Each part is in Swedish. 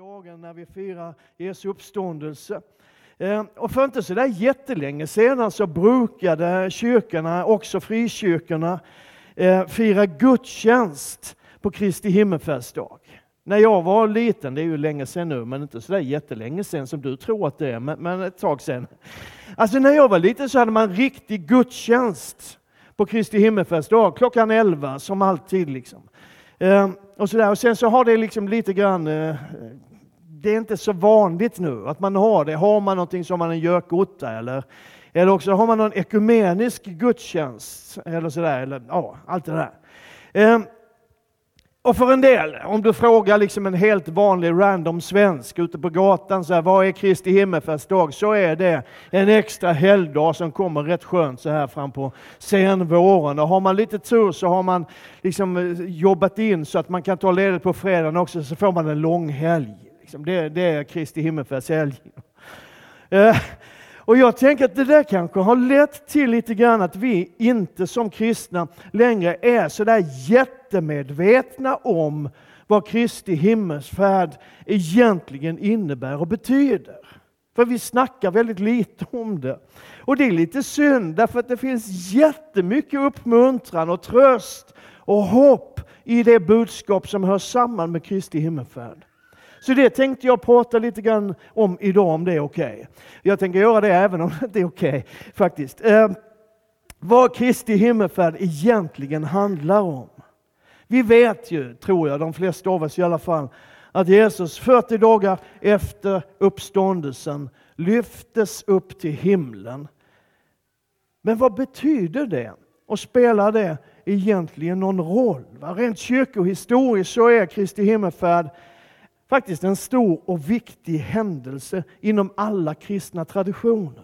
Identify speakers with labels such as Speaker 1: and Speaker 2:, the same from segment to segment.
Speaker 1: dagen när vi firar Jesu uppståndelse. Och för inte så där jättelänge sedan så brukade kyrkorna, också frikyrkorna, fira gudstjänst på Kristi himmelsfärdsdag. När jag var liten, det är ju länge sedan nu, men inte så där jättelänge sedan som du tror att det är, men ett tag sedan. Alltså när jag var liten så hade man riktig gudstjänst på Kristi himmelsfärdsdag, klockan 11 som alltid liksom. Och sen så har det liksom lite grann, det är inte så vanligt nu att man har det. Har man någonting som man en gökotta eller också har man någon ekumenisk gudstjänst eller sådär, eller ja, allt det där. Och för en del, om du frågar liksom en helt vanlig random svensk ute på gatan så här, vad är Kristi himmelsfärdsdag, så är det en extra helgdag som kommer rätt skönt så här fram på senvåren. Och har man lite tur så har man liksom jobbat in så att man kan ta ledigt på fredagen också, så får man en lång helg. Liksom det är Kristi himmelsfärdshelg. Och jag tänker att det där kanske har lett till lite grann att vi inte som kristna längre är så där jättemedvetna om vad Kristi himmelsfärd egentligen innebär och betyder. För vi snackar väldigt lite om det. Och det är lite synd, därför att det finns jättemycket uppmuntran och tröst och hopp i det budskap som hör samman med Kristi himmelsfärd. Så det tänkte jag prata lite grann om idag, om det är okej. Jag tänker göra det även om det är okej, faktiskt. Vad Kristi himmelsfärd egentligen handlar om. Vi vet ju, tror jag, de flesta av oss i alla fall, att Jesus 40 dagar efter uppståndelsen lyftes upp till himlen. Men vad betyder det? Och spelar det egentligen någon roll? Rent kyrkohistoriskt så är Kristi himmelsfärd faktiskt en stor och viktig händelse inom alla kristna traditioner.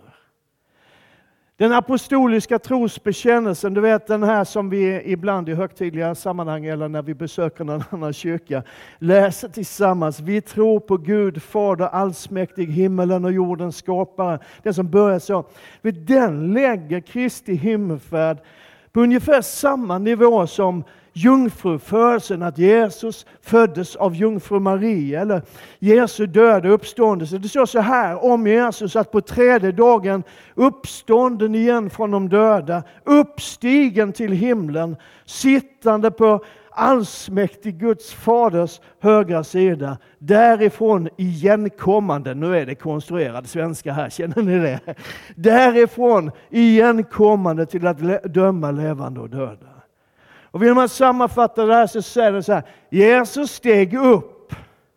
Speaker 1: Den apostoliska trosbekännelsen, du vet den här som vi ibland i högtidliga sammanhang eller när vi besöker någon annan kyrka läser tillsammans. Vi tror på Gud, Fader allsmäktig, himmelen och jordens skapare. Den som börjar så. Den lägger Kristi himmelsfärd på ungefär samma nivå som jungfrufödelsen, att Jesus föddes av jungfru Maria, eller Jesu döda uppståndelse. Det står så här om Jesus, att på tredje dagen uppstånden igen från de döda, uppstigen till himlen, sittande på allsmäktig Guds faders högra sida, därifrån igenkommande, nu är det konstruerad svenska här, känner ni det? Därifrån igenkommande till att döma levande och döda. Och vill man sammanfatta det här så säger det så här: Jesus steg upp,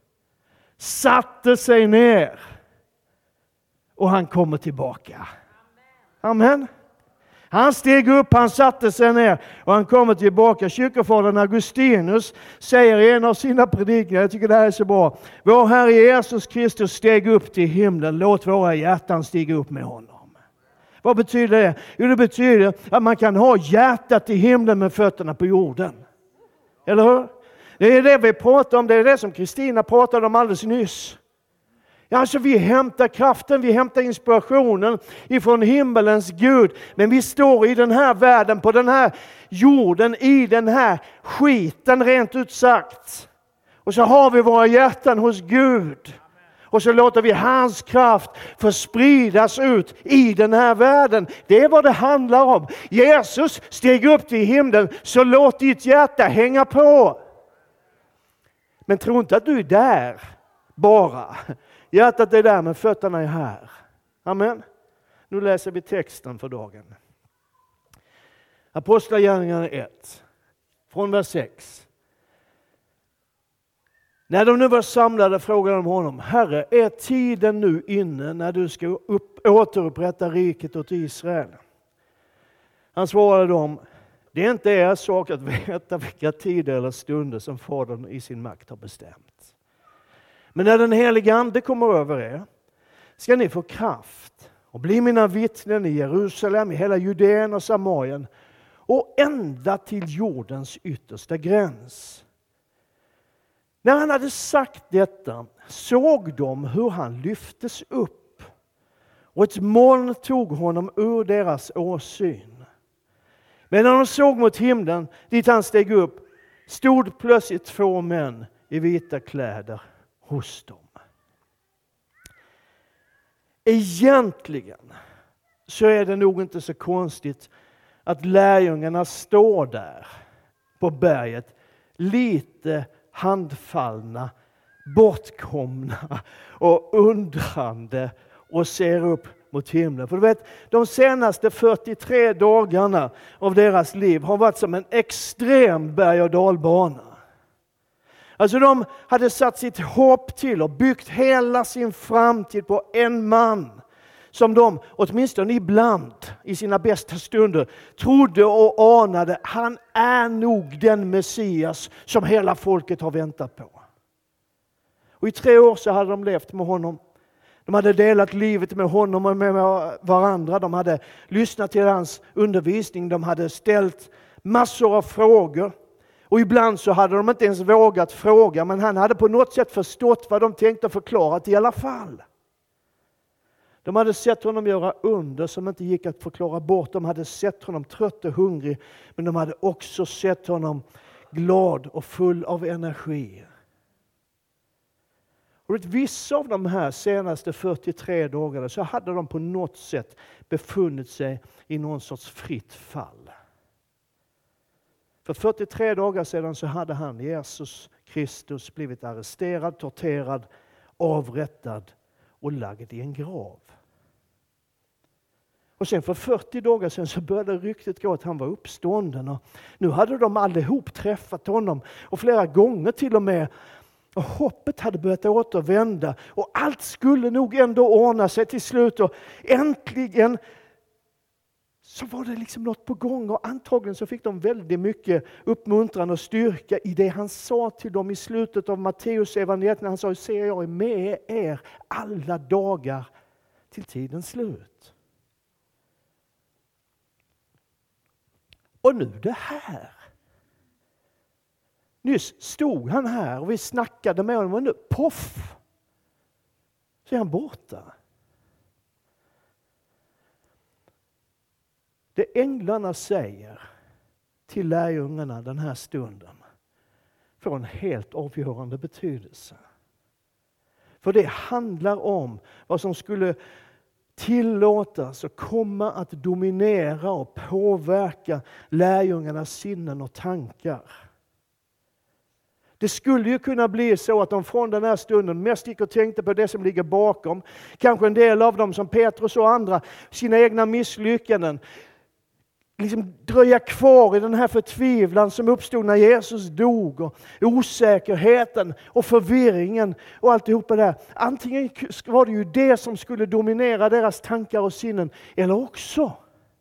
Speaker 1: satte sig ner och han kommer tillbaka. Amen. Han steg upp, han satte sig ner och han kommer tillbaka. Kyrkofadern Augustinus säger i en av sina predikningar, jag tycker det här är så bra: vår Herre Jesus Kristus steg upp till himlen, låt våra hjärtan stiga upp med honom. Vad betyder det? Jo, det betyder att man kan ha hjärtat i himlen med fötterna på jorden. Eller hur? Det är det vi pratar om, det är det som Kristina pratade om alldeles nyss. Ja, alltså vi hämtar kraften, vi hämtar inspirationen ifrån himmelens Gud. Men vi står i den här världen, på den här jorden, i den här skiten rent ut sagt. Och så har vi våra hjärtan hos Gud. Och så låter vi hans kraft förspridas ut i den här världen. Det är vad det handlar om. Jesus steg upp till himlen, så låt ditt hjärta hänga på. Men tro inte att du är där bara. Hjärtat är där men fötterna är här. Amen. Nu läser vi texten för dagen. Apostlagärningarna 1, från vers 6. När de nu var samlade frågade de honom: Herre, är tiden nu inne när du ska återupprätta riket åt Israel? Han svarade dem: det är inte er sak att veta vilka tider eller stunder som Fadern i sin makt har bestämt. Men när den heliga ande kommer över er ska ni få kraft och bli mina vittnen i Jerusalem, i hela Judeen och Samarien och ända till jordens yttersta gräns. När han hade sagt detta såg de hur han lyftes upp och ett moln tog honom ur deras åsyn. Men när de såg mot himlen dit han steg upp stod plötsligt 2 män i vita kläder hos dem. Egentligen så är det nog inte så konstigt att lärjungarna står där på berget lite handfallna, bortkomna och undrande och ser upp mot himlen. För du vet, de senaste 43 dagarna av deras liv har varit som en extrem berg- och dalbana. Alltså de hade satt sitt hopp till och byggt hela sin framtid på en man som de, åtminstone ibland i sina bästa stunder, trodde och anade, han är nog den Messias som hela folket har väntat på. Och i 3 år så hade de levt med honom. De hade delat livet med honom och med varandra. De hade lyssnat till hans undervisning. De hade ställt massor av frågor. Och ibland så hade de inte ens vågat fråga, men han hade på något sätt förstått vad de tänkte och förklarat i alla fall. De hade sett honom göra under som inte gick att förklara bort. De hade sett honom trött och hungrig, men de hade också sett honom glad och full av energi. Och vissa av de här senaste 43 dagarna så hade de på något sätt befunnit sig i någon sorts fritt fall. För 43 dagar sedan så hade han, Jesus Kristus, blivit arresterad, torterad, avrättad och lagd i en grav. Och sen för 40 dagar sedan så började ryktet gå att han var uppstånden. Och nu hade de allihop träffat honom och flera gånger till och med. Och hoppet hade börjat återvända och allt skulle nog ändå ordna sig till slut. Och äntligen så var det liksom något på gång och antagligen så fick de väldigt mycket uppmuntran och styrka i det han sa till dem i slutet av Matteus evangeliet när han sa: "Se, jag är med er alla dagar till tidens slut." Och nu det här. Nyss stod han här och vi snackade med honom och nu, poff, så är han borta. Det änglarna säger till lärjungarna den här stunden får en helt avgörande betydelse. För det handlar om vad som skulle tillåtas och komma att dominera och påverka lärjungarnas sinnen och tankar. Det skulle ju kunna bli så att de från den här stunden mest gick och tänkte på det som ligger bakom. Kanske en del av dem som Petrus och andra, sina egna misslyckanden. Liksom dröja kvar i den här förtvivlan som uppstod när Jesus dog. Och osäkerheten och förvirringen och alltihopa där. Antingen var det ju det som skulle dominera deras tankar och sinnen. Eller också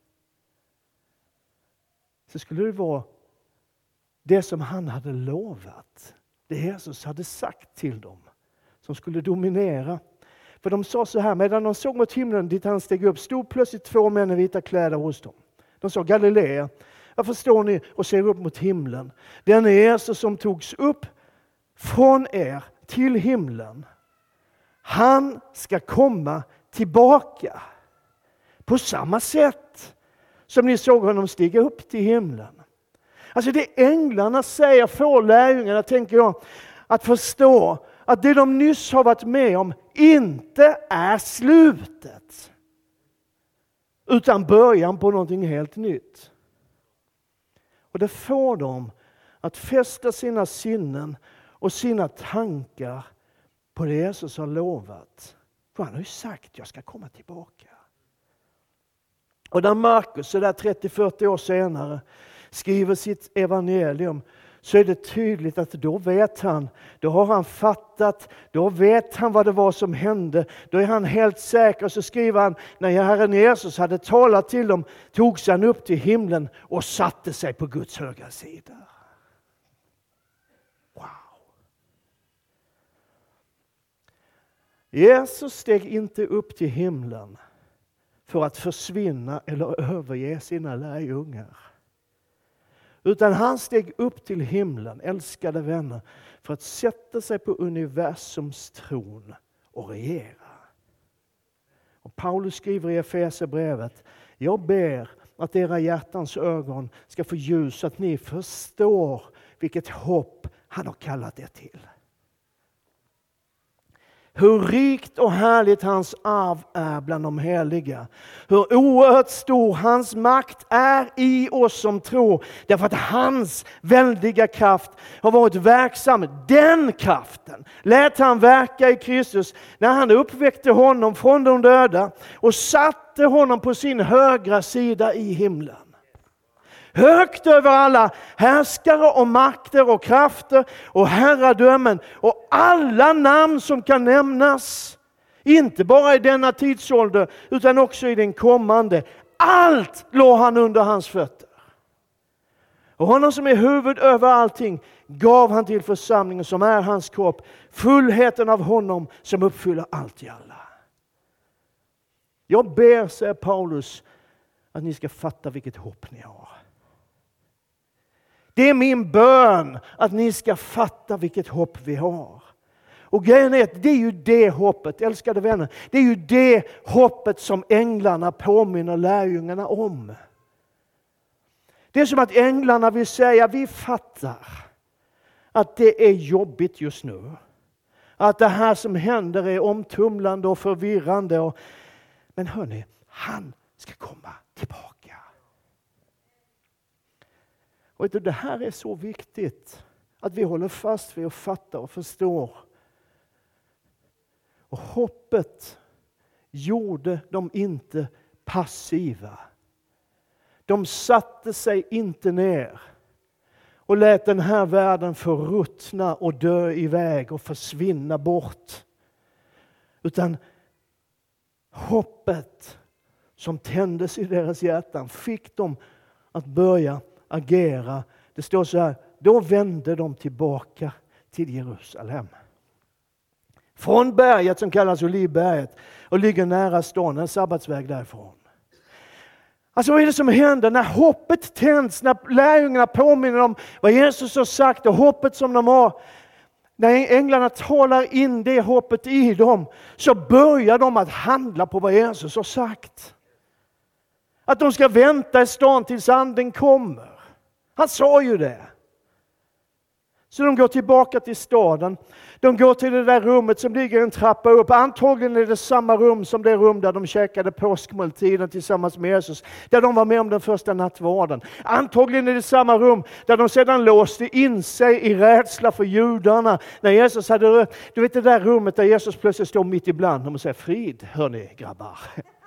Speaker 1: så skulle det vara det som han hade lovat. Det Jesus hade sagt till dem. Som skulle dominera. För de sa så här, medan de såg mot himlen dit han steg upp, stod plötsligt 2 män i vita kläder hos dem. De sa: "Galilea, varför står ni och ser upp mot himlen? Den är Jesus som togs upp från er till himlen. Han ska komma tillbaka på samma sätt som ni såg honom stiga upp till himlen." Alltså det änglarna säger får lärjungarna, tänker jag, att förstå att det de nyss har varit med om inte är slutet. Utan början på någonting helt nytt. Och det får dem att fästa sina sinnen och sina tankar på det Jesus har lovat. För han har ju sagt: "Jag ska komma tillbaka." Och när Markus så där 30-40 år senare skriver sitt evangelium så är det tydligt att då vet han, då har han fattat, då vet han vad det var som hände. Då är han helt säker och så skriver han: "När Herren Jesus hade talat till dem togs han upp till himlen och satte sig på Guds högra sida." Wow! Jesus steg inte upp till himlen för att försvinna eller överge sina lärjungar. Utan han steg upp till himlen, älskade vänner, för att sätta sig på universums tron och regera. Och Paulus skriver i Efesierbrevet: "Jag ber att era hjärtans ögon ska få ljus så att ni förstår vilket hopp han har kallat er till." Hur rikt och härligt hans arv är bland de heliga. Hur oerhört stor hans makt är i oss som tror. Därför att hans väldiga kraft har varit verksam. Den kraften lät han verka i Kristus när han uppväckte honom från de döda och satte honom på sin högra sida i himlen. Högt över alla härskare och makter och krafter och herradömen och alla namn som kan nämnas. Inte bara i denna tidsålder utan också i den kommande. Allt låg han under hans fötter. Och honom som är huvud över allting gav han till församlingen som är hans kropp. Fullheten av honom som uppfyller allt i alla. Jag ber, säger Paulus, att ni ska fatta vilket hopp ni har. Det är min bön att ni ska fatta vilket hopp vi har. Och grejen är att det är ju det hoppet, älskade vänner, det är ju det hoppet som änglarna påminner lärjungarna om. Det är som att änglarna vill säga, vi fattar att det är jobbigt just nu. Att det här som händer är omtumlande och förvirrande. Men hörni, han ska komma tillbaka. Och det här är så viktigt att vi håller fast vid och fattar och förstår. Och hoppet gjorde dem inte passiva. De satte sig inte ner och lät den här världen förruttna och dö iväg och försvinna bort. Utan hoppet som tändes i deras hjärtan fick dem att börja agera. Det står så här, då vände de tillbaka till Jerusalem. Från berget som kallas Olivberget och ligger nära stan, en sabbatsväg därifrån. Alltså vad är det som händer när hoppet tänds, när lärjungarna påminner om vad Jesus har sagt och hoppet som de har. När änglarna talar in det hoppet i dem så börjar de att handla på vad Jesus har sagt. Att de ska vänta i stan tills anden kommer. Han sa ju det. Så de går tillbaka till staden. De går till det där rummet som ligger en trappa upp. Antagligen är det samma rum som det rum där de käkade påskmåltiden tillsammans med Jesus. Där de var med om den första nattvarden. Antagligen är det samma rum där de sedan låste in sig i rädsla för judarna. När Jesus hade, du vet det där rummet där Jesus plötsligt står mitt ibland dem och säger, frid, hörni grabbar.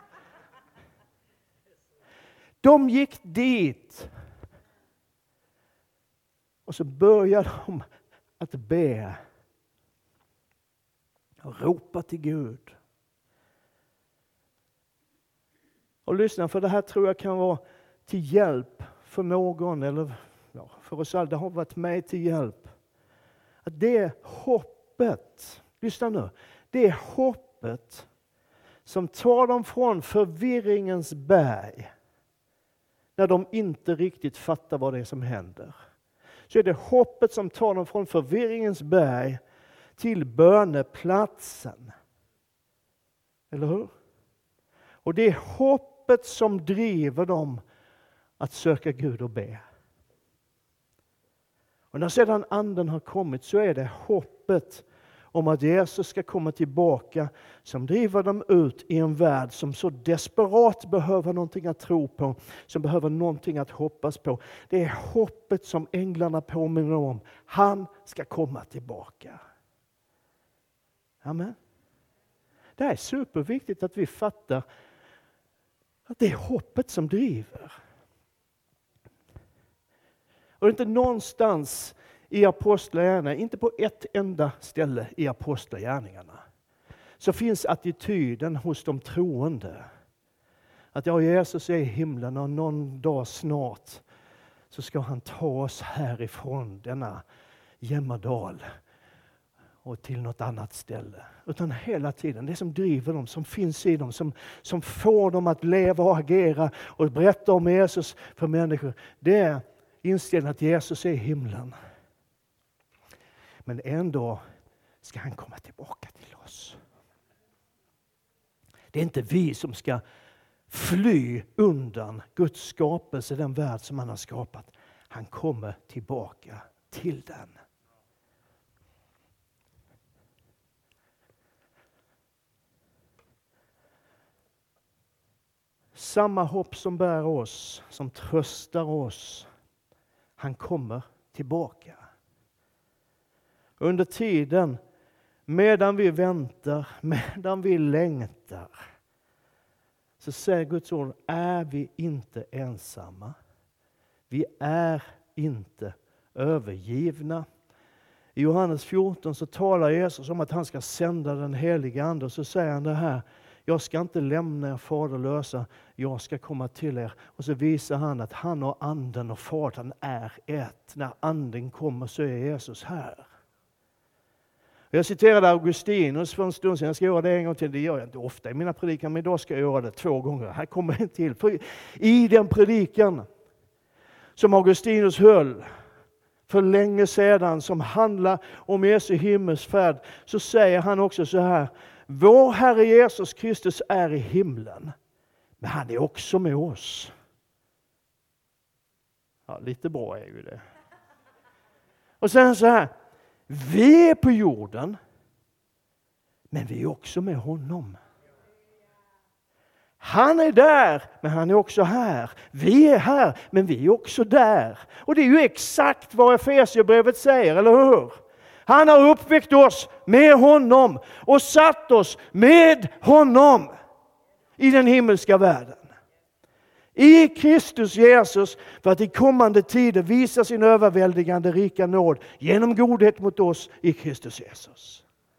Speaker 1: De gick dit. Och så började de att be. Och ropa till Gud. Och lyssna, för det här tror jag kan vara till hjälp för någon. Eller för oss alla. Det har varit mig till hjälp. Att det hoppet, lyssna nu. Det hoppet som tar dem från förvirringens berg. När de inte riktigt fattar vad det är som händer. Så är det hoppet som tar dem från förvirringens berg till böneplatsen. Eller hur? Och det är hoppet som driver dem att söka Gud och be. Och när sedan anden har kommit så är det hoppet om att Jesus ska komma tillbaka som driver dem ut i en värld som så desperat behöver någonting att tro på, som behöver någonting att hoppas på. Det är hoppet som änglarna påminner om. Han ska komma tillbaka. Amen. Det är superviktigt att vi fattar att det är hoppet som driver. Och inte någonstans i apostlagärningarna, inte på ett enda ställe i apostlagärningarna, så finns attityden hos de troende. Att Jesus är i himlen och någon dag snart så ska han ta oss härifrån denna Jämmerdal och till något annat ställe. Utan hela tiden, det som driver dem, som finns i dem, som får dem att leva och agera och berätta om Jesus för människor, det är inställningen att Jesus är i himlen. Men ändå ska han komma tillbaka till oss. Det är inte vi som ska fly undan Guds skapelse, den värld som han har skapat. Han kommer tillbaka till den. samma hopp som bär oss, som tröstar oss, han kommer tillbaka. Under tiden, medan vi väntar, medan vi längtar, så säger Guds ord, är vi inte ensamma. Vi är inte övergivna. I Johannes 14 så talar Jesus om att han ska sända den heliga ande, och så säger han det här: jag ska inte lämna er faderlösa, jag ska komma till er. Och så visar han att han och anden och fadern är ett. När anden kommer så är Jesus här. Jag citerade Augustinus för en stund sedan. Jag ska göra det en gång till. Det gör jag inte ofta i mina predikan, men idag ska jag göra det 2 gånger. Här kommer en till. För i den predikan som Augustinus höll för länge sedan, som handlar om Jesu himmelsfärd, så säger han också så här: vår Herre Jesus Kristus är i himlen, men han är också med oss. Ja, lite bra är ju det. Och sen så här: vi är på jorden, men vi är också med honom. Han är där, men han är också här. Vi är här, men vi är också där. Och det är ju exakt vad Efesierbrevet säger, eller hur? Han har uppväckt oss med honom och satt oss med honom i den himmelska världen. I Kristus Jesus, för att i kommande tider visa sin överväldigande rika nåd genom godhet mot oss i Kristus Jesus.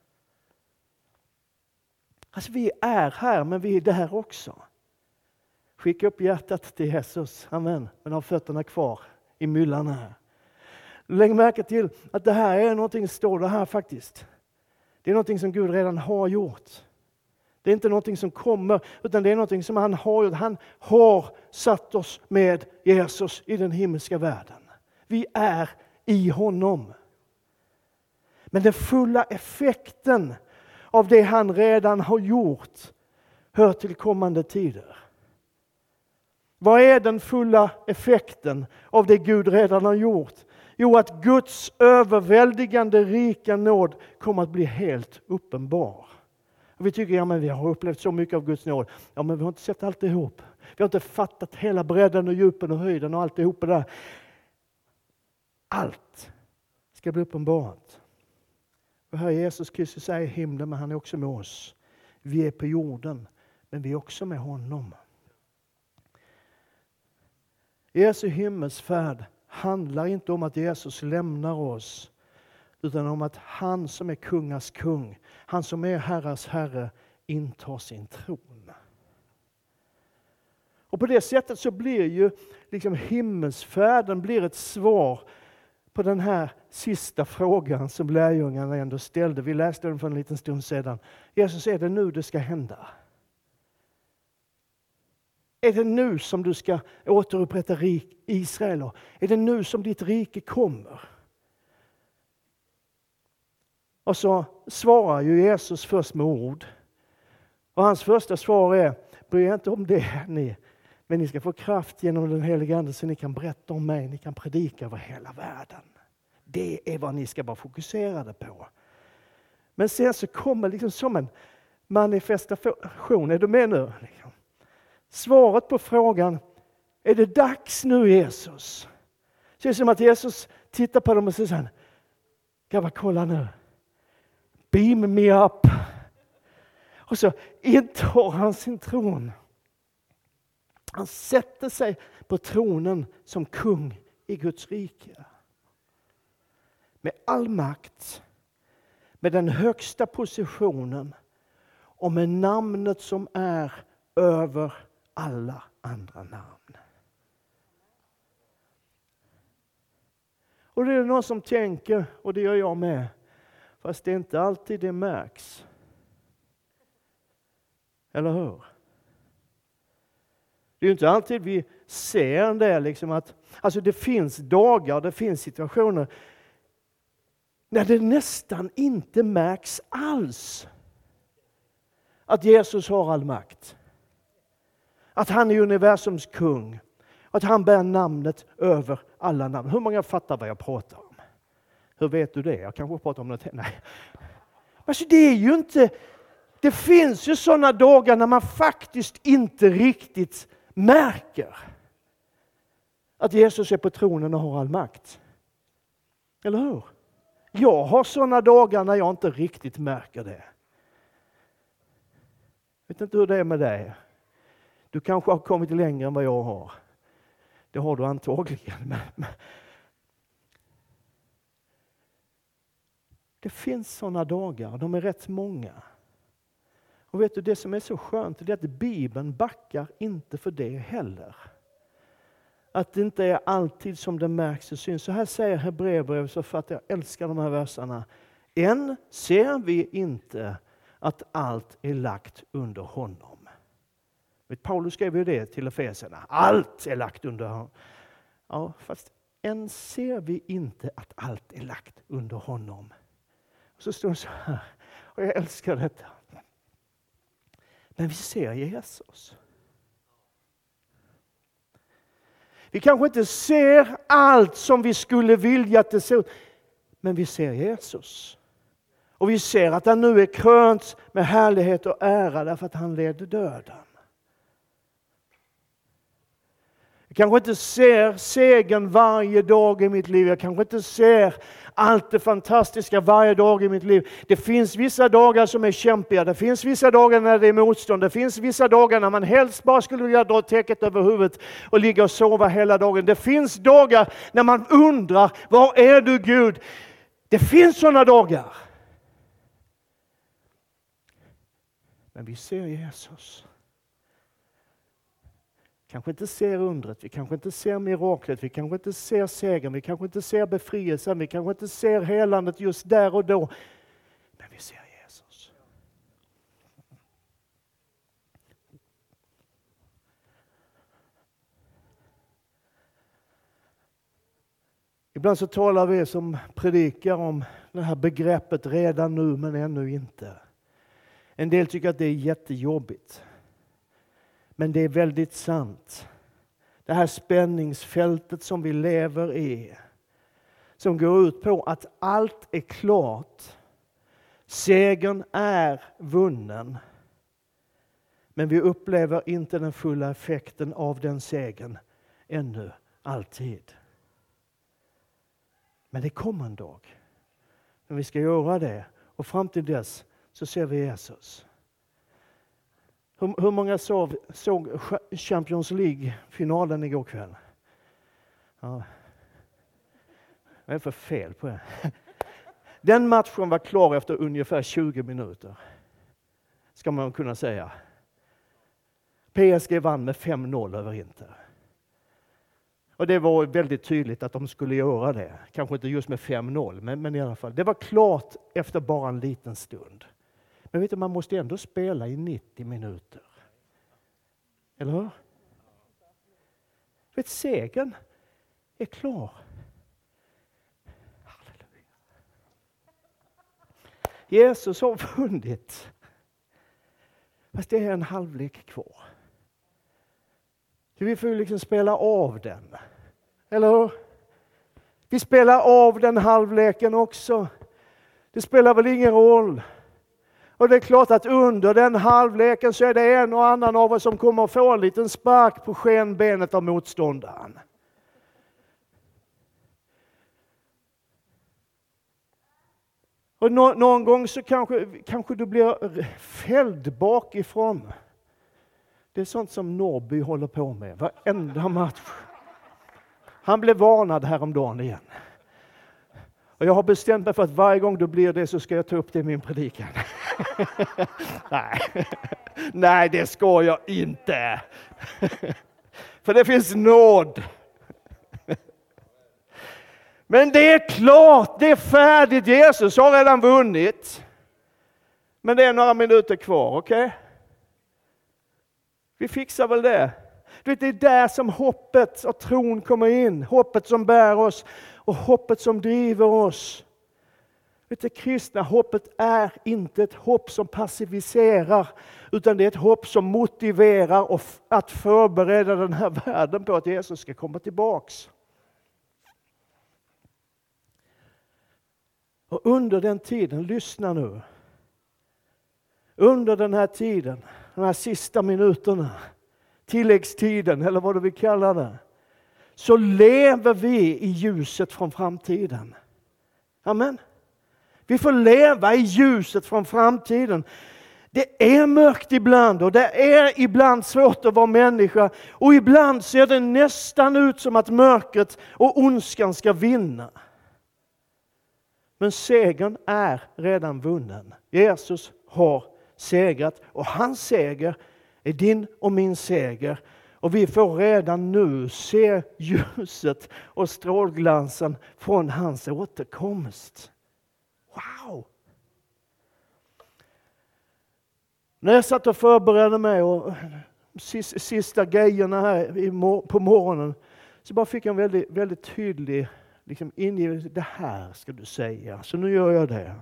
Speaker 1: Alltså vi är här, men vi är där också. Skicka upp hjärtat till Jesus, amen, men ha fötterna kvar i myllan här. Lägg märke till att det här är någonting, står det här faktiskt. Det är någonting som Gud redan har gjort. Det är inte någonting som kommer, utan det är någonting som han har gjort. Han har satt oss med Jesus i den himmelska världen. Vi är i honom. Men den fulla effekten av det han redan har gjort hör till kommande tider. Vad är den fulla effekten av det Gud redan har gjort? Jo, att Guds överväldigande rika nåd kommer att bli helt uppenbar. Och vi tycker, ja men vi har upplevt så mycket av Guds nåd. Ja men vi har inte sett alltihop. Vi har inte fattat hela bredden och djupen och höjden och alltihop det där. Allt ska bli uppenbart. Och här Jesus Kristus är i himlen, men han är också med oss. Vi är på jorden, men vi är också med honom. Jesu himmelsfärd handlar inte om att Jesus lämnar oss, utan om att han som är kungars kung, han som är herrars herre, intar sin tron. Och på det sättet så blir ju liksom himmelsfärden blir ett svar på den här sista frågan som lärjungarna ändå ställde. Vi läste den för en liten stund sedan. Jesus, är det nu det ska hända? Är det nu som du ska återupprätta Israel? Är det nu som ditt rike kommer? Och så svarar ju Jesus först med ord. Och hans första svar är: bry er inte om det ni. Men ni ska få kraft genom den heliga ande så ni kan berätta om mig. Ni kan predika över hela världen. Det är vad ni ska vara fokuserade på. Men sen så kommer liksom som en manifestation. Är du med nu? Svaret på frågan: är det dags nu Jesus? Så det är som att Jesus tittar på dem och säger så här: grabbar, kolla nu. Beam me up. Och så intar han sin tron. Han sätter sig på tronen som kung i Guds rike. Med all makt, med den högsta positionen och med namnet som är över alla andra namn. Och det är någon som tänker, och det gör jag med, fast det är inte alltid det märks. Eller hur? Det är ju inte alltid vi ser det liksom att, alltså det finns dagar, det finns situationer när det nästan inte märks alls att Jesus har all makt. Att han är universums kung. Att han bär namnet över alla namn. Hur många fattar vad jag pratar om? Hur vet du det? Jag kanske pratar om något. Nej. Alltså det är ju inte... Det finns ju sådana dagar när man faktiskt inte riktigt märker att Jesus är på tronen och har all makt. Eller hur? Jag har sådana dagar när jag inte riktigt märker det. Jag vet inte hur det är med dig. Du kanske har kommit längre än vad jag har. Det har du antagligen. Det finns sådana dagar, de är rätt många. Och vet du, det som är så skönt är att Bibeln backar inte för det heller. Att det inte är alltid som det märks och syns. Så här säger Hebreerbrevet, så för att jag älskar de här verserna. Än ser vi inte att allt är lagt under honom. Paulus skrev ju det till Efeserna. Allt är lagt under honom. Ja, fast än ser vi inte att allt är lagt under honom. Och så står det så här, och jag älskar detta. Men vi ser Jesus. Vi kanske inte ser allt som vi skulle vilja att det ser ut. Men vi ser Jesus. Och vi ser att han nu är krönt med härlighet och ära därför att han led döden. Jag kanske inte ser segern varje dag i mitt liv. Jag kanske inte ser allt det fantastiska varje dag i mitt liv. Det finns vissa dagar som är kämpiga. Det finns vissa dagar när det är motstånd. Det finns vissa dagar när man helst bara skulle vilja dra täcket över huvudet och ligga och sova hela dagen. Det finns dagar när man undrar, var är du Gud? Det finns sådana dagar. Men vi ser Jesus. Kanske inte ser undret, vi kanske inte ser miraklet, vi kanske inte ser segern, vi kanske inte ser befrielsen, vi kanske inte ser helandet just där och då. Men vi ser Jesus. Ibland så talar vi som predikar om det här begreppet redan nu men ännu inte. En del tycker att det är jättejobbigt. Men det är väldigt sant. Det här spänningsfältet som vi lever i. Som går ut på att allt är klart. Segern är vunnen. Men vi upplever inte den fulla effekten av den segern ännu, alltid. Men det kommer en dag. Men vi ska göra det. Och fram till dess så ser vi Jesus. Hur många såg Champions League-finalen igår kväll? Ja. Vad är det för fel på det? Den matchen var klar efter ungefär 20 minuter. Ska man kunna säga. PSG vann med 5-0 över Inter. Och det var väldigt tydligt att de skulle göra det. Kanske inte just med 5-0, men i alla fall. Det var klart efter bara en liten stund. Men vet du, man måste ändå spela i 90 minuter. Eller hur? Vet, segern är klar. Halleluja. Jesus har vunnit. Fast det är en halvlek kvar. Så vi får liksom spela av den. Eller hur? Vi spelar av den halvleken också. Det spelar väl ingen roll. Och det är klart att under den halvleken så är det en och annan av oss som kommer att få en liten spark på skenbenet av motståndaren. Och någon gång så kanske du blir fälld bakifrån. Det är sånt som Norrby håller på med varenda match. Han blev varnad häromdagen igen. Och jag har bestämt mig för att varje gång du blir det så ska jag ta upp det i min predikan. Nej, det ska jag inte. För det finns nåd. Men det är klart, det är färdigt. Jesus har redan vunnit. Men det är några minuter kvar, okej? Vi fixar väl det. Du vet, det är där som hoppet och tron kommer in. Hoppet som bär oss och hoppet som driver oss. Vet du, kristna hoppet är inte ett hopp som passiviserar, utan det är ett hopp som motiverar och att förbereda den här världen på att Jesus ska komma tillbaks. Och under den tiden, lyssna nu. Under den här tiden, de här sista minuterna tilläggstiden eller vad du vill kalla det, så lever vi i ljuset från framtiden. Amen. Vi får leva i ljuset från framtiden. Det är mörkt ibland och det är ibland svårt att vara människa. Och ibland ser det nästan ut som att mörkret och ondskan ska vinna. Men segern är redan vunnen. Jesus har segrat och hans seger är din och min seger. Och vi får redan nu se ljuset och strålglansen från hans återkomst. Wow! När jag satt och förberedde mig och sista grejerna här på morgonen, så bara fick jag en väldigt, väldigt tydlig ingivelse. Det här ska du säga. Så nu gör jag det.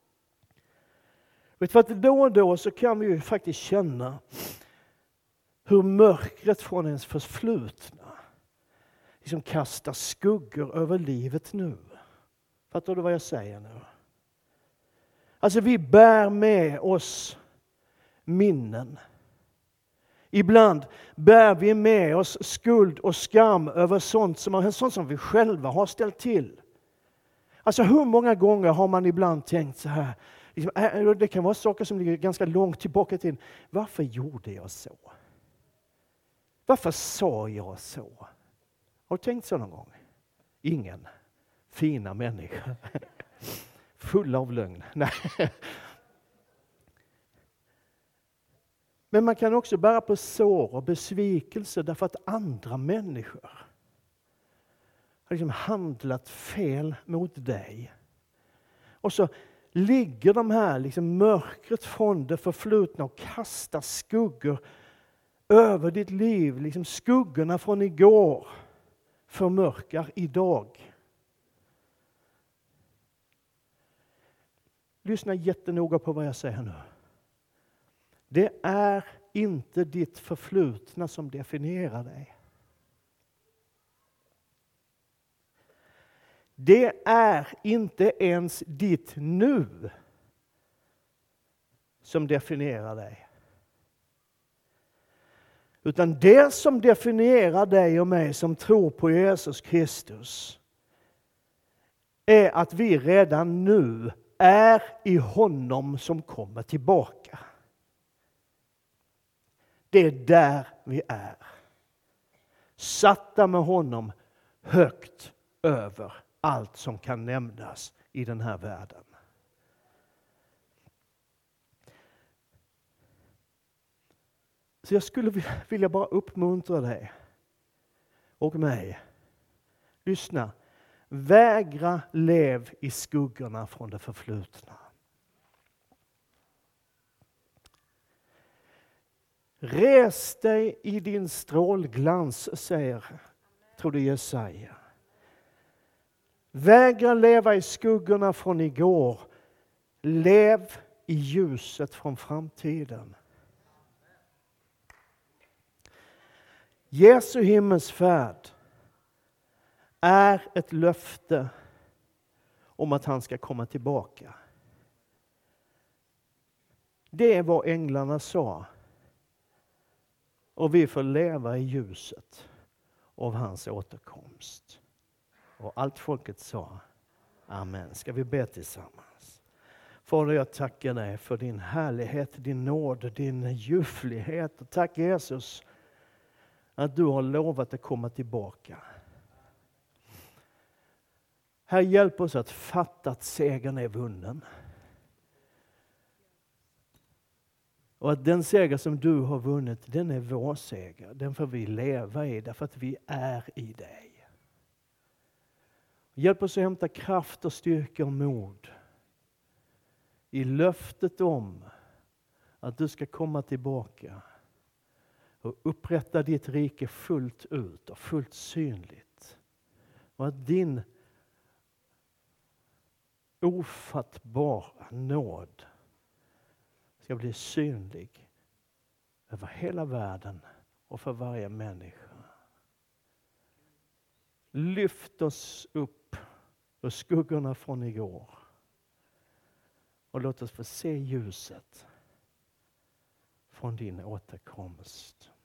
Speaker 1: Vet du, för att då och då så kan vi ju faktiskt känna hur mörkret från ens förflutna kastar skuggor över livet nu. Fattar du vad jag säger nu? Alltså vi bär med oss minnen. Ibland bär vi med oss skuld och skam över sånt som vi själva har ställt till. Alltså hur många gånger har man ibland tänkt så här, det kan vara saker som ligger ganska långt tillbaka till. Varför gjorde jag så? Varför sa jag så? Har du tänkt så någon gång? Ingen. Fina människa. Full av lögn. Nej. Men man kan också bära på sår och besvikelse därför att andra människor har handlat fel mot dig. Och så ligger de här mörkret från det förflutna och kastar skuggor över ditt liv. Skuggorna från igår förmörkar idag. Lyssna jättenoga på vad jag säger nu. Det är inte ditt förflutna som definierar dig. Det är inte ens ditt nu som definierar dig. Utan det som definierar dig och mig som tror på Jesus Kristus är att vi redan nu är i honom som kommer tillbaka. Det är där vi är. Satta med honom högt över allt som kan nämnas i den här världen. Så jag skulle vilja bara uppmuntra dig och mig. Lyssna. Vägra lev i skuggorna från det förflutna. Res dig i din strålglans, tror du Jesaja. Vägra leva i skuggorna från igår. Lev i ljuset från framtiden. Jesu himmelsfärd är ett löfte om att han ska komma tillbaka. Det är vad änglarna sa. Och vi får leva i ljuset av hans återkomst. Och allt folket sa amen. Ska vi be tillsammans? Fader, jag tackar dig för din härlighet, din nåd, din ljuvlighet. Och tack Jesus att du har lovat att komma tillbaka. Herre, hjälp oss att fatta att segern är vunnen. Och att den seger som du har vunnit, den är vår seger. Den får vi leva i därför att vi är i dig. Hjälp oss att hämta kraft och styrka och mod i löftet om att du ska komma tillbaka och upprätta ditt rike fullt ut och fullt synligt. Och att din ofattbara nåd ska bli synlig över hela världen och för varje människa. Lyft oss upp ur skuggorna från igår och låt oss få se ljuset från din återkomst.